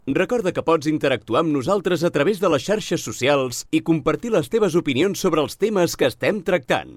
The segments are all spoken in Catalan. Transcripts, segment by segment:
Recorda que pots interactuar amb nosaltres a través de les xarxes socials i compartir les teves opinions sobre els temes que estem tractant.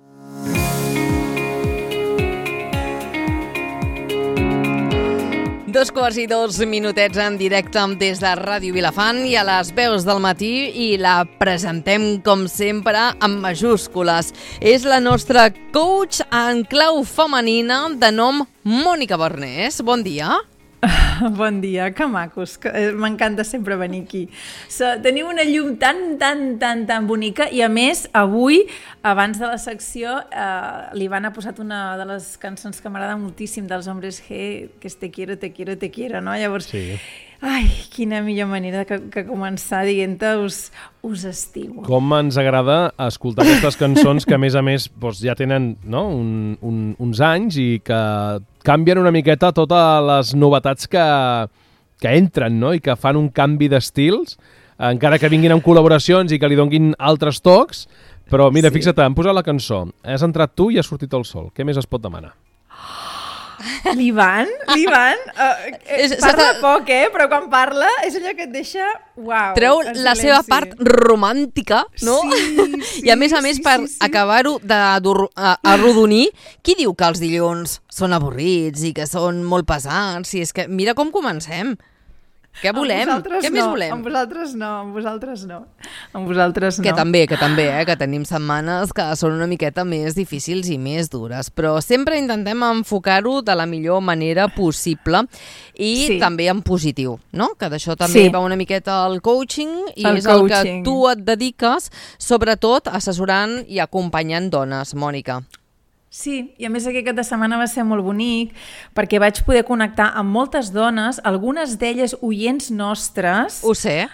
2:02 en directe des de Ràdio Vilafant i a les veus del matí, i la presentem com sempre amb majúscules. És la nostra coach en clau femenina de nom Mònica Barnés. Bon dia. Bon dia, que macos, m'encanta sempre venir aquí. Teniu una llum tan bonica i a més avui, abans de la secció, l'Ivana ha posat una de les cançons que m'agrada moltíssim dels Hombres G, que és Te quiero, no? Llavors, sí. Ai, quina millor manera que començar dient-te us estimo. Com ens agrada escoltar aquestes cançons que a més doncs, ja tenen uns anys i que canvien una miqueta totes les novetats que entren, no? I que fan un canvi d'estils, encara que vinguin amb col·laboracions i que li donguin altres tocs, però mira, sí. Fixa't, hem posat la cançó, has entrat tu i ha sortit el sol, què més es pot demanar? L'Ivan parla poc, però quan parla és allò que et deixa, uau. Treu la seva part romàntica, no? Sí, i a més, per acabar-ho d'arrodonir, qui diu que els dilluns són avorrits i que són molt pesats? Si és que mira com comencem. Què volem? Què més volem? Amb vosaltres no. Que també, que tenim setmanes que són una miqueta més difícils i més dures, però sempre intentem enfocar-ho de la millor manera possible i també en positiu, no? Que d'això també va una miqueta el coaching i és el que tu et dediques, sobretot assessorant i acompanyant dones, Mònica. Sí, i a més aquest cap de setmana va ser molt bonic perquè vaig poder connectar amb moltes dones, algunes d'elles oients nostres. Ho sé.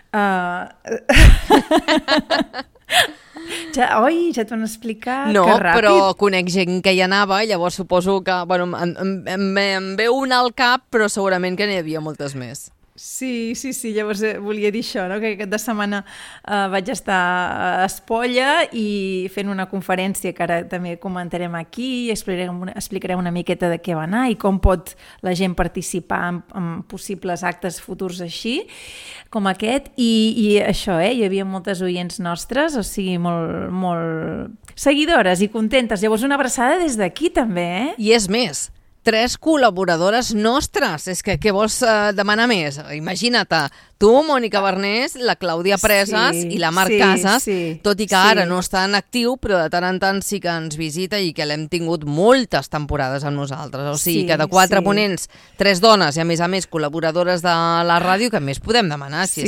Ja t'ho han explicat? No, però conec gent que hi anava i llavors suposo que em ve una al cap, però segurament que n'hi havia moltes més. Sí, llavors volia dir això, no? Que aquest de setmana vaig estar a Espolla i fent una conferència que ara també comentarem aquí i explicarem una miqueta de què va anar i com pot la gent participar en possibles actes futurs així com aquest, i això, hi havia moltes oients nostres, o sigui, molt seguidores i contentes. Llavors una abraçada des d'aquí també, I és més, 3 col·laboradores nostres. És que què vols demanar més? Imagina't, tu, Mònica Barnés, la Clàudia Presas i la Mar Casas, tot i que ara no està en actiu, però de tant en tant sí que ens visita i que l'hem tingut moltes temporades amb nosaltres. O sigui que de 4 ponents, 3 dones i a més col·laboradores de la ràdio, que més podem demanar? Sí.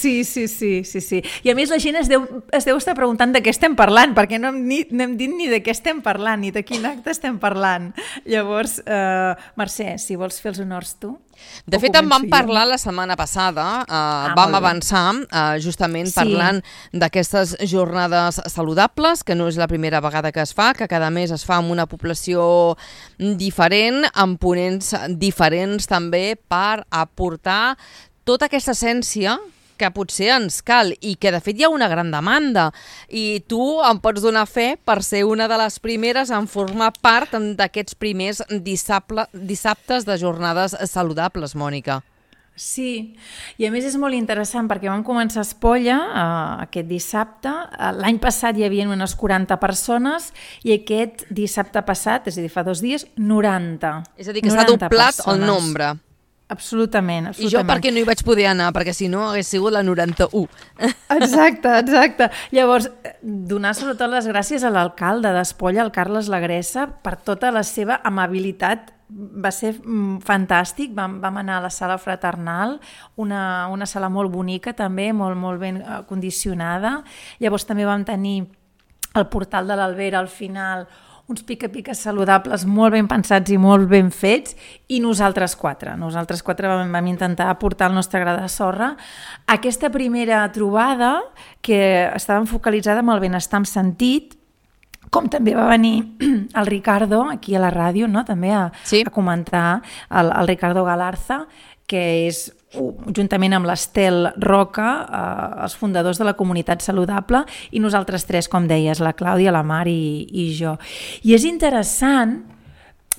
I a més la gent es deu estar preguntant de què estem parlant, perquè no hem dit ni de què estem parlant, ni de quin acte estem parlant. Llavors, Mercè, si vols fer els honors tu. De fet, en vam parlar la setmana passada, vam avançar justament parlant d'aquestes jornades saludables, que no és la primera vegada que es fa, que cada mes es fa amb una població diferent, amb ponents diferents també, per aportar tota aquesta essència que potser ens cal i que de fet hi ha una gran demanda, i tu em pots donar fe per ser una de les primeres en formar part d'aquests primers dissabtes de jornades saludables, Mònica. Sí, i a més és molt interessant perquè vam començar a Espolla aquest dissabte. L'any passat hi havia unes 40 persones i aquest dissabte passat, és a dir, fa 2 dies, 90. És a dir, que s'ha doblat el nombre. Absolutament. I jo perquè no hi vaig poder anar, perquè si no hagués sigut la 91. Exacte. Llavors, donar sobretot les gràcies a l'alcalde d'Espolla, el Carles Lagressa, per tota la seva amabilitat. Va ser fantàstic. Vam anar a la sala fraternal, una sala molt bonica també, molt ben condicionada. Llavors també vam tenir el portal de l'Albera al final, uns pica-piques saludables molt ben pensats i molt ben fets, i nosaltres 4 vam intentar aportar el nostre gra de sorra. Aquesta primera trobada, que estava focalitzada en el benestar amb sentit, com també va venir el Ricardo aquí a la ràdio, no? També a comentar, el Ricardo Galarza, que és, juntament amb l'Estel Roca, els fundadors de la Comunitat Saludable, i nosaltres 3, com deies, la Clàudia, la Mar i jo. I és interessant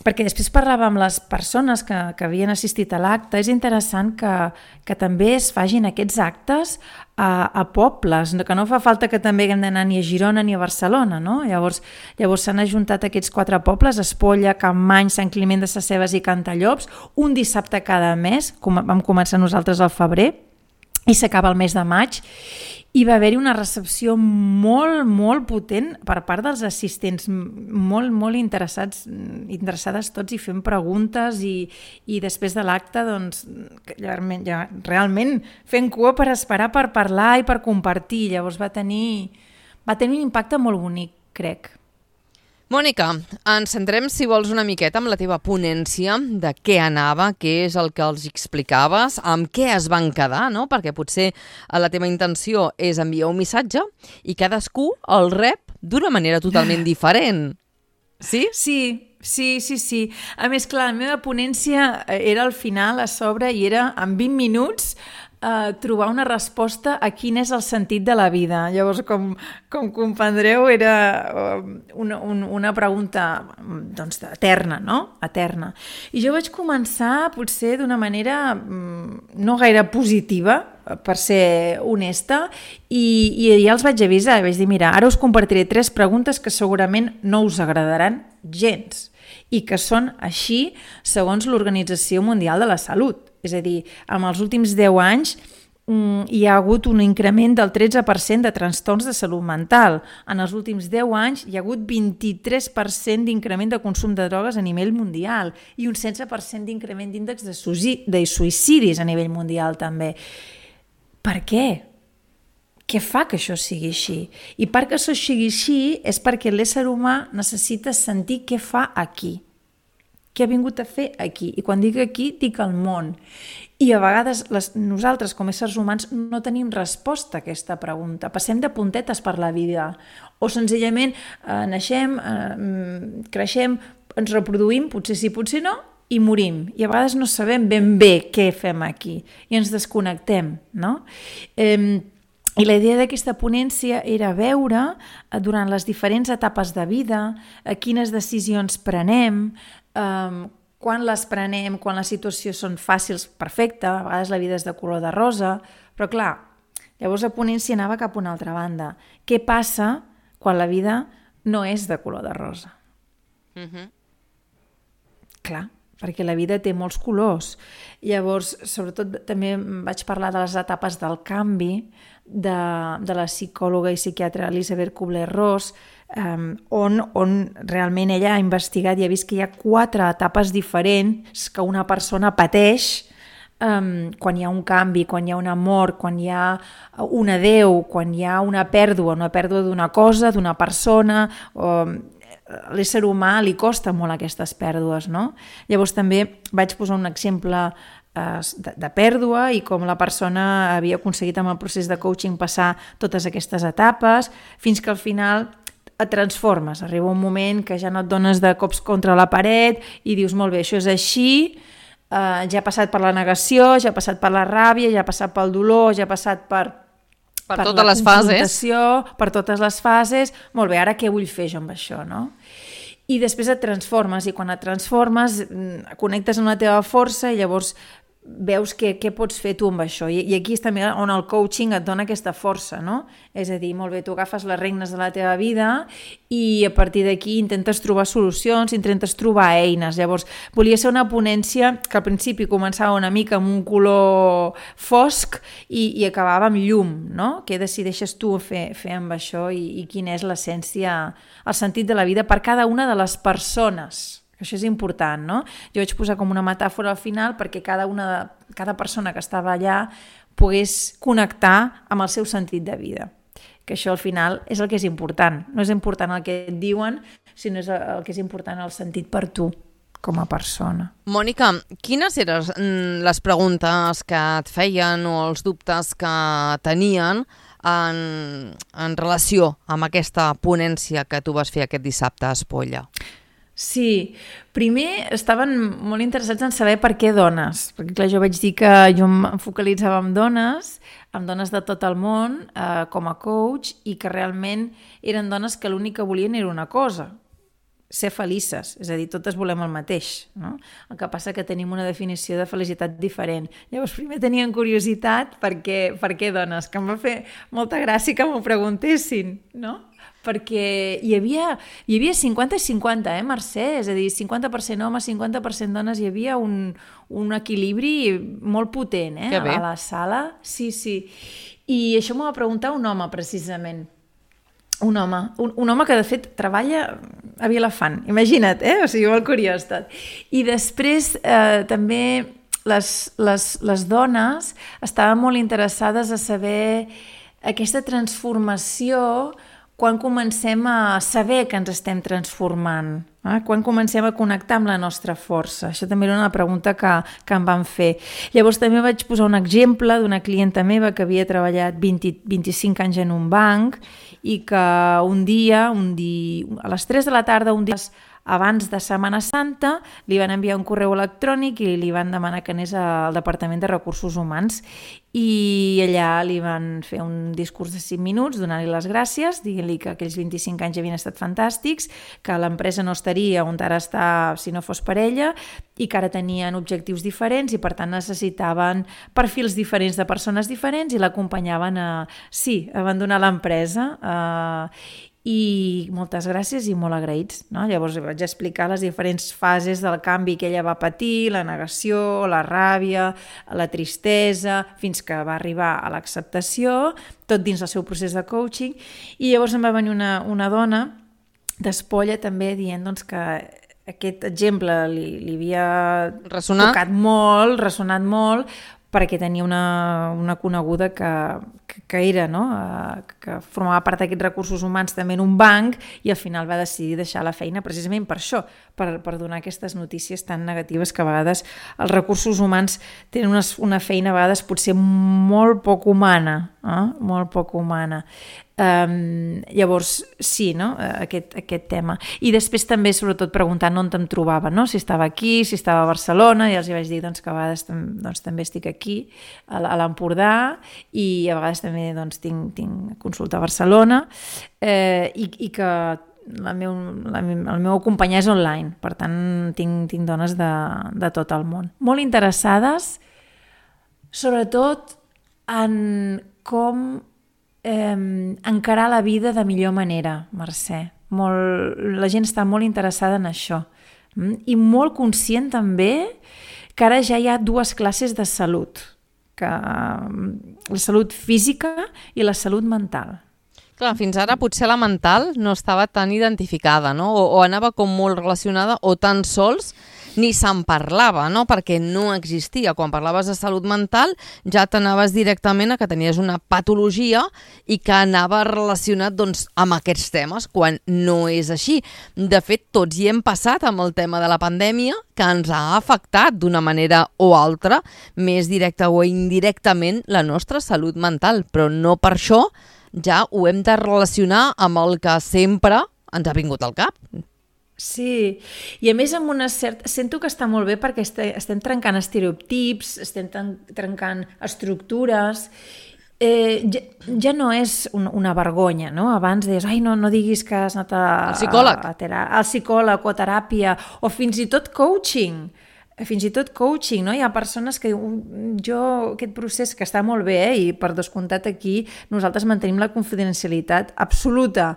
perquè després parlava amb les persones que havien assistit a l'acte, és interessant que també es facin aquests actes a pobles, que no fa falta que també haguem d'anar ni a Girona ni a Barcelona, no? Llavors s'han ajuntat aquests 4 pobles, Espolla, Campmany, Sant Climent de Sescebes i Cantallops, un dissabte cada mes, vam començar nosaltres al febrer, i s'acaba el mes de maig, i va haver-hi una recepció molt, molt potent per part dels assistents, molt, molt interessades tots i fent preguntes i després de l'acte, doncs, realment fent cua per esperar per parlar i per compartir. Llavors va tenir un impacte molt bonic, crec. Mònica, ens centrem, si vols, una miqueta amb la teva ponència, de què anava, què és el que els explicaves, amb què es van quedar, no? Perquè potser la teva intenció és enviar un missatge i cadascú el rep d'una manera totalment diferent. Sí? Sí. A més, clar, la meva ponència era al final, a sobre, i era en 20 minuts trobar una resposta a quin és el sentit de la vida. Llavors, com comprendreu, era una pregunta doncs, eterna, no? Eterna. I jo vaig començar, potser d'una manera no gaire positiva, per ser honesta, i ja els vaig avisar, vaig dir, mira, ara us compartiré 3 preguntes que segurament no us agradaran gens i que són així segons l'Organització Mundial de la Salut. És a dir, en els últims 10 anys hi ha hagut un increment del 13% de trastorns de salut mental. En els últims 10 anys hi ha hagut 23% d'increment de consum de drogues a nivell mundial i un 16% d'increment d'índex de suïcidis a nivell mundial també. Per què? Què fa que això sigui així? I perquè això sigui així és perquè l'ésser humà necessita sentir què fa aquí. Què ha vingut a fer aquí? I quan dic aquí, dic al món. I a vegades nosaltres, com a éssers humans, no tenim resposta a aquesta pregunta. Passem de puntetes per la vida. O senzillament naixem, creixem, ens reproduïm, potser sí, potser no, i morim. I a vegades no sabem ben bé què fem aquí. I ens desconnectem, no? I la idea d'aquesta ponència era veure durant les diferents etapes de vida quines decisions prenem, quan les prenem, quan les situacions són fàcils, perfecte, a vegades la vida és de color de rosa, però clar, llavors la ponència anava cap a una altra banda. Què passa quan la vida no és de color de rosa? Clar, perquè la vida té molts colors. Llavors, sobretot, també vaig parlar de les etapes del canvi, de la psicòloga i psiquiatra Elisabeth Kubler-Ross, on realment ella ha investigat i ha vist que hi ha 4 etapes diferents que una persona pateix quan hi ha un canvi, quan hi ha una mort, quan hi ha un adeu, quan hi ha una pèrdua d'una cosa, d'una persona. A l'ésser humà li costa molt aquestes pèrdues, no? Llavors també vaig posar un exemple de pèrdua i com la persona havia aconseguit amb el procés de coaching passar totes aquestes etapes fins que al final et transformes. Arriba un moment que ja no et dones de cops contra la paret i dius, molt bé, això és així, ja he passat per la negació, ja he passat per la ràbia, ja he passat pel dolor, ja he passat per totes les fases. Per totes les fases. Molt bé, ara què vull fer jo amb això, no? I després et transformes, i quan et transformes connectes amb la teva força i llavors veus què pots fer tu amb això. I aquí és també on el coaching et dona aquesta força, no? És a dir, molt bé, tu agafes les regnes de la teva vida i a partir d'aquí intentes trobar solucions, intentes trobar eines. Llavors, volia ser una ponència que al principi començava una mica amb un color fosc i acabava amb llum, no? Què decideixes tu fer amb això i quina és l'essència, el sentit de la vida per cada una de les persones. Això és important, no? Jo vaig posar com una metàfora al final perquè cada persona que estava allà pogués connectar amb el seu sentit de vida. Que això al final és el que és important. No és important el que et diuen, sinó és el que és important el sentit per tu com a persona. Mònica, quines eren les preguntes que et feien o els dubtes que tenien en relació amb aquesta ponència que tu vas fer aquest dissabte a Espolla? Sí, primer estaven molt interessats en saber per què dones, perquè clar, jo vaig dir que jo em focalitzava en dones de tot el món com a coach i que realment eren dones que l'únic que volien era una cosa, ser felices, és a dir, totes volem el mateix, no? El que passa que tenim una definició de felicitat diferent. Llavors, primer tenien curiositat per què dones, que em va fer molta gràcia que m'ho preguntessin, no? Perquè hi havia 50 i 50, Mercè? És a dir, 50% homes, 50% dones, hi havia un equilibri molt potent, Que bé. a la sala. Sí. I això m'ho va preguntar un home, precisament. Un home que de fet treballa a Vilafant, imagina't, o sigui, molt curiós tot. I després també les dones estaven molt interessades a saber aquesta transformació quan comencem a saber que ens estem transformant, quan comencem a connectar amb la nostra força. Això també era una pregunta que em van fer. Llavors també vaig posar un exemple d'una clienta meva que havia treballat 25 anys en un banc i que un dia, a les 3 de la tarda, un dia abans de Setmana Santa, li van enviar un correu electrònic i li van demanar que anés al Departament de Recursos Humans i allà li van fer un discurs de 5 minuts donant-li les gràcies, dient-li que aquells 25 anys havien estat fantàstics, que l'empresa no estaria on ara està si no fos per ella i que ara tenien objectius diferents i per tant necessitaven perfils diferents de persones diferents i l'acompanyaven a abandonar l'empresa i moltes gràcies i molt agraïts, no? Llavors vaig explicar les diferents fases del canvi que ella va patir, la negació, la ràbia, la tristesa, fins que va arribar a l'acceptació, tot dins el seu procés de coaching, i llavors em va venir una dona d'Espolla també dient doncs, que aquest exemple li havia tocat molt, ressonat molt, perquè tenia una coneguda que era, no? Que formava part d'aquests recursos humans també en un banc i al final va decidir deixar la feina precisament per això, per donar aquestes notícies tan negatives que a vegades els recursos humans tenen una feina a vegades potser molt poc humana, molt poc humana. Llavors sí, no? Aquest tema, i després també sobretot preguntant on em trobava, no? Si estava aquí, si estava a Barcelona, i els vaig dir que a vegades també estic aquí a l'Empordà i a vegades també tinc consulta a Barcelona i que el meu acompanyar és online, per tant tinc dones de tot el món molt interessades sobretot en com encarar la vida de millor manera, Mercè. La gent està molt interessada en això i molt conscient també que ara ja hi ha dues classes de salut, que la salut física i la salut mental. Clar, fins ara potser la mental no estava tan identificada, no? O anava com molt relacionada o tan sols ni se'n parlava, no? Perquè no existia. Quan parlaves de salut mental ja t'anaves directament a que tenies una patologia i que anava relacionat amb aquests temes, quan no és així. De fet, tots hi hem passat amb el tema de la pandèmia, que ens ha afectat d'una manera o altra, més directa o indirectament, la nostra salut mental, però no per això ja ho hem de relacionar amb el que sempre ens ha vingut al cap. Sí, i a més amb una certa... Sento que està molt bé perquè estem trencant estereotips, estem trencant estructures. Ja no és una vergonya, no? Abans deies, no diguis que has anat al psicòleg o a teràpia, o fins i tot coaching. No? Hi ha persones que aquest procés que està molt bé i per descomptat aquí nosaltres mantenim la confidencialitat absoluta.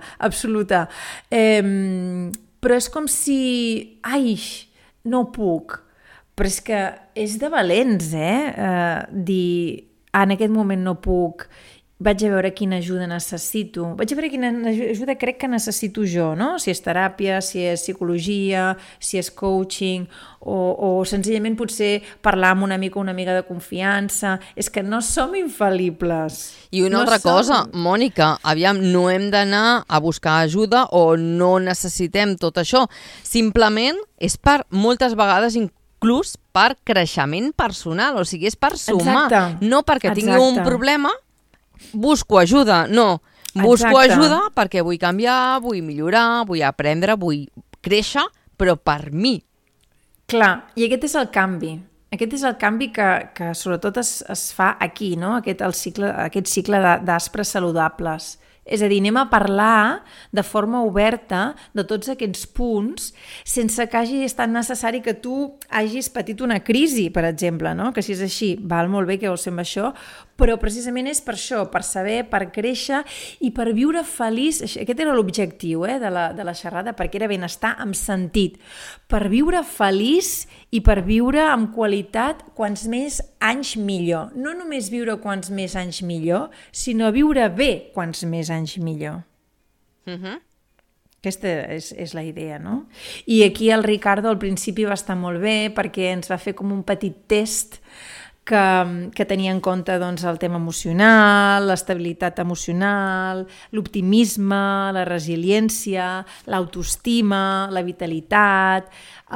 Però és com si... no puc. Però és que és de valents, dir, en aquest moment no puc, vaig a veure quina ajuda necessito. Vaig a veure quina ajuda crec que necessito jo, no? Si és teràpia, si és psicologia, si és coaching, o senzillament potser parlar amb un amic o una amiga de confiança. És que no som infal·libles. I una altra cosa, Mònica, aviam, no hem d'anar a buscar ajuda o no necessitem tot això. Simplement és per moltes vegades inclús per creixement personal, o sigui, és per sumar. Exacte. No perquè tingui un problema, busco ajuda, no. Busco ajuda perquè vull canviar, vull millorar, vull aprendre, vull créixer, però per mi. Clar, i aquest és el canvi. Aquest és el canvi que sobretot es fa aquí, no? Aquest cicle d'aspres saludables. És a dir, anem a parlar de forma oberta de tots aquests punts sense que hagi estat necessari que tu hagis patit una crisi, per exemple, no? Que si és així, val molt bé que vols fer amb això, però precisament és per això, per saber, per créixer i per viure feliç. Aquest era l'objectiu de la xerrada, perquè era benestar amb sentit. Per viure feliç i per viure amb qualitat quants més anys millor. No només viure quants més anys millor, sinó viure bé quants més anys millor. Aquesta és la idea, no? I aquí el Ricardo al principi va estar molt bé perquè ens va fer com un petit test que tenia en compte doncs, el tema emocional, l'estabilitat emocional, l'optimisme, la resiliència, l'autoestima, la vitalitat,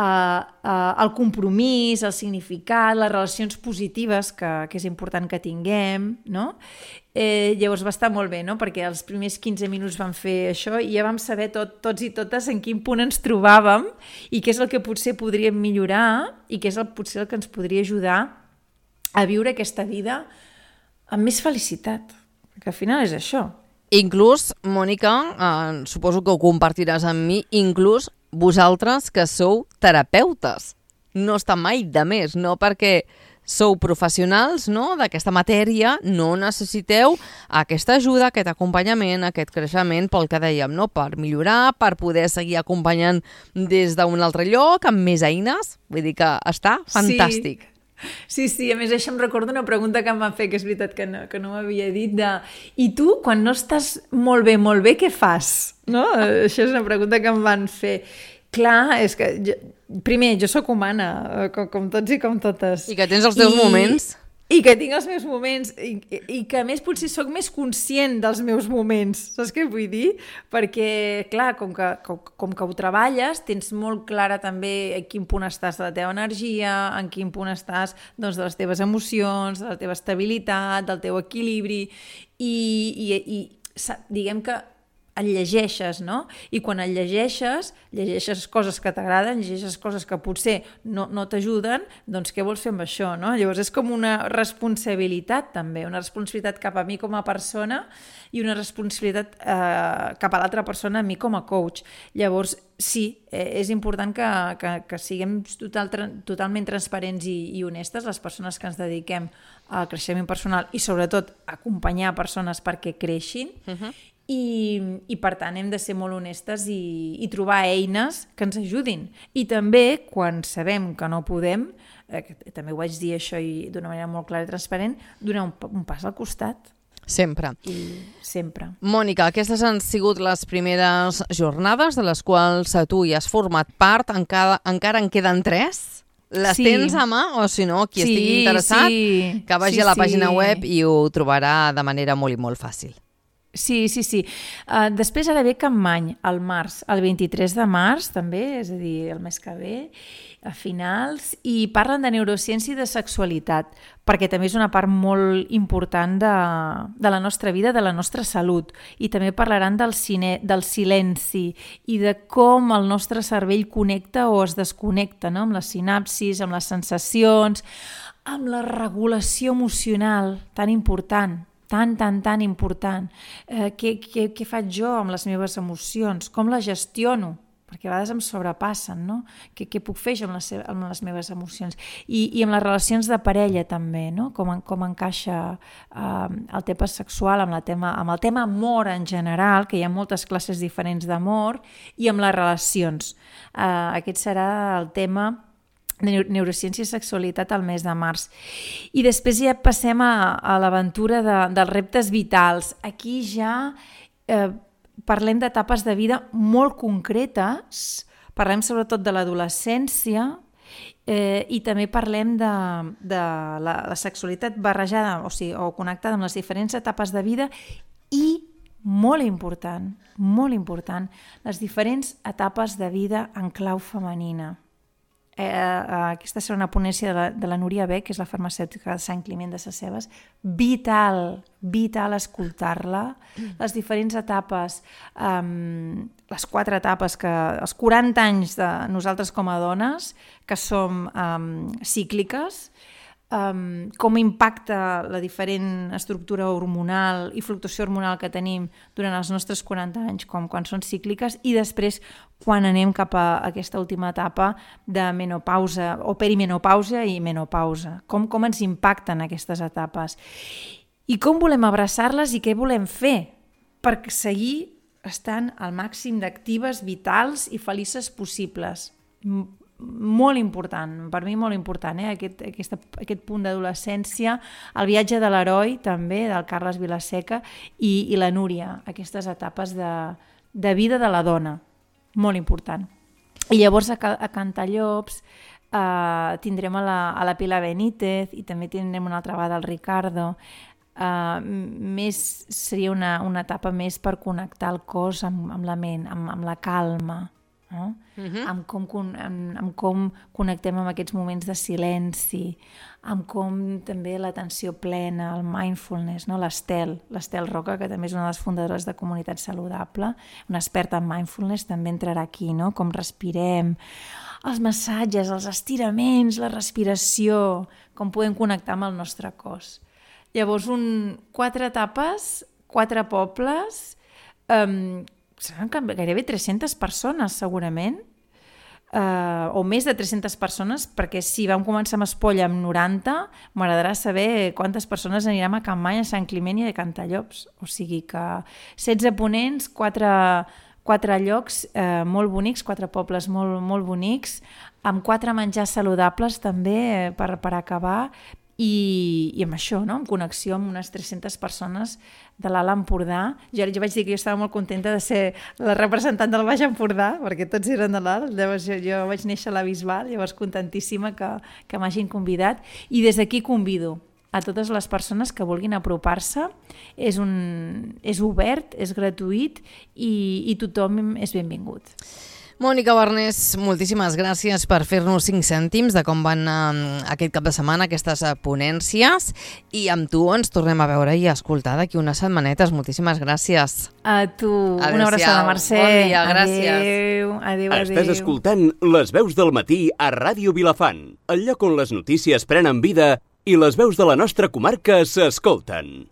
el compromís, el significat, les relacions positives que és important que tinguem, no? Llavors va estar molt bé, no? Perquè els primers 15 minuts vam fer això i ja vam saber tots i totes en quin punt ens trobàvem i què és el que potser podríem millorar i què és potser el que ens podria ajudar a viure aquesta vida amb més felicitat, perquè al final és això. Inclús, Mònica, suposo que ho compartiràs amb mi, inclús vosaltres que sou terapeutes. No està mai de més, no? Perquè sou professionals, no?, d'aquesta matèria, no necessiteu aquesta ajuda, aquest acompanyament, aquest creixement, pel que dèiem, no?, per millorar, per poder seguir acompanyant des d'un altre lloc, amb més eines. Vull dir que està fantàstic. Sí, a més això em recorda una pregunta que em van fer, que és veritat que no m'havia dit, i tu, quan no estàs molt bé, què fas? No? Això és una pregunta que em van fer. Clar, és que primer, jo sóc humana, com tots i com totes. I que tens els teus moments. I que tinc els meus moments, i que a més potser sóc més conscient dels meus moments, saps què vull dir? Perquè, clar, com que ho treballes, tens molt clara també en quin punt estàs de la teva energia, en quin punt estàs doncs, de les teves emocions, de la teva estabilitat, del teu equilibri, i diguem que el llegeixes, no? I quan el llegeixes coses que t'agraden, llegeixes coses que potser no t'ajuden, doncs què vols fer amb això, no? Llavors és com una responsabilitat també, una responsabilitat cap a mi com a persona i una responsabilitat cap a l'altra persona, a mi com a coach. Llavors sí, és important que siguem totalment transparents i honestes, les persones que ens dediquem al creixement personal i sobretot acompanyar persones perquè creixin. I per tant hem de ser molt honestes i trobar eines que ens ajudin. I també quan sabem que no podem, també ho vaig dir això i d'una manera molt clara i transparent, donar un pas al costat. Sempre. Sempre. Mònica, aquestes han sigut les primeres jornades de les quals tu hi has format part, encara en queden 3? Les tens a mà o si no, qui estigui interessat, que vagi a la pàgina web i ho trobarà de manera molt i molt fàcil. Sí. Després ara ve Capmany, al març, el 23 de març també, és a dir, el mes que ve, a finals, i parlen de neurociència i de sexualitat, perquè també és una part molt important de la nostra vida, de la nostra salut, i també parlaran del silenci i de com el nostre cervell connecta o es desconnecta, no? Amb les sinapsis, amb les sensacions, amb la regulació emocional, tan important, tan important. Què faig jo amb les meves emocions? Com les gestiono? Perquè a vegades em sobrepassen, no? Què puc fer jo amb les meves emocions? I amb les relacions de parella també, no? Com encaixa el tema sexual amb el tema amor en general, que hi ha moltes classes diferents d'amor, i amb les relacions. Aquest serà el tema de neurociència i sexualitat al mes de març. I després ja passem a l'aventura dels reptes vitals. Aquí ja parlem d'etapes de vida molt concretes, parlem sobretot de l'adolescència i també parlem de la sexualitat barrejada, o connectada amb les diferents etapes de vida i, molt important, les diferents etapes de vida en clau femenina. Aquesta serà una ponència de la Núria Beck, que és la farmacèutica de Sant Climent de Sescebes. Vital escoltar-la, les diferents etapes, les 4 etapes, els 40 anys de nosaltres com a dones, que som cícliques, com impacta la diferent estructura hormonal i fluctuació hormonal que tenim durant els nostres 40 anys, com quan són cícliques, i després quan anem cap a aquesta última etapa de menopausa, o perimenopausa i menopausa. Com ens impacten aquestes etapes. I com volem abraçar-les i què volem fer per seguir estant al màxim d'actives, vitals i felices possibles. Molt important, per mi molt important, aquest punt d'adolescència, el viatge de l'heroi també, del Carles Vilaseca, i la Núria, aquestes etapes de vida de la dona, molt important. I llavors a Cantallops tindrem a la Pilar Benítez i també tindrem una altra vegada al Ricardo. Seria una etapa més per connectar el cos amb la ment, amb la calma, no? Amb com connectem amb aquests moments de silenci, amb com també l'atenció plena, el mindfulness, no? L'Estel Roca, que també és una de les fundadores de Comunitat Saludable, una experta en mindfulness, també entrarà aquí, no? Com respirem, els massatges, els estiraments, la respiració, com podem connectar amb el nostre cos. Llavors, 4 etapes, 4 pobles, seran gairebé 300 persones, segurament, o més de 300 persones, perquè si vam començar amb Espolla amb 90, m'agradarà saber quantes persones anirem a Campmany, a Sant Climent i a Cantallops. O sigui que 16 ponents, 4 llocs molt bonics, 4 pobles molt bonics, amb 4 menjars saludables també per acabar, i amb això, no? En connexió amb unes 300 persones de l'Alt Empordà. Jo vaig dir que jo estava molt contenta de ser la representant del Baix Empordà, perquè tots eren de l'Alt. Llavors jo vaig néixer a la Bisbal, llavors contentíssima que m'hagin convidat. I des d'aquí convido a totes les persones que vulguin apropar-se. És obert, és gratuït i tothom és benvingut. Mònica Barnés, moltíssimes gràcies per fer-nos 5 cèntims de com van aquest cap de setmana aquestes ponències, i amb tu ens tornem a veure i a escoltar d'aquí unes setmanetes. Moltíssimes gràcies. A tu. Una abraçada, Mercè. Bon dia, gràcies. Adéu. Estàs escoltant Les Veus del Matí a Ràdio Vilafant, el lloc on les notícies prenen vida i les veus de la nostra comarca s'escolten.